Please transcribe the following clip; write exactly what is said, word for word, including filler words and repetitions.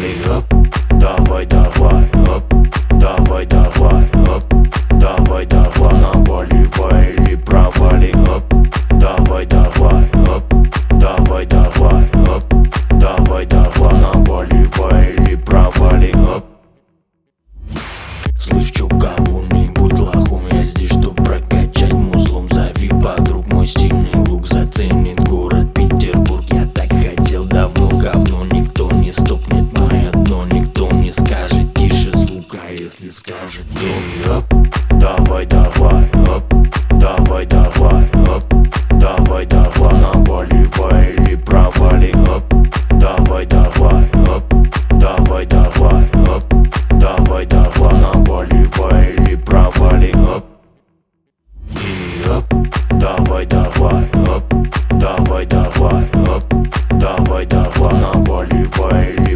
Эй, оп, давай, давай, оп, давай, давай, оп, давай, давай, наваливай или провали, оп, давай, давай, оп, давай, давай, оп, давай, давай, наваливай или провали, оп. Слышь, чё, кого не будь лохом, я здесь, чтоб прокачать музлом. Зови подруг, мой стильный лук заценит город Петербург. Я так хотел давно, говно никто не стопнет мое дно, никто не скажет тише звука, если скажет. Эй, оп, давай, давай, оп, давай, давай, оп, давай, давай, наваливай или провали, оп, давай, давай, оп, давай, давай, оп, давай, давай, наваливай или провали, оп. И оп, давай, давай, оп, давай, давай, оп, давай, давай, наваливай или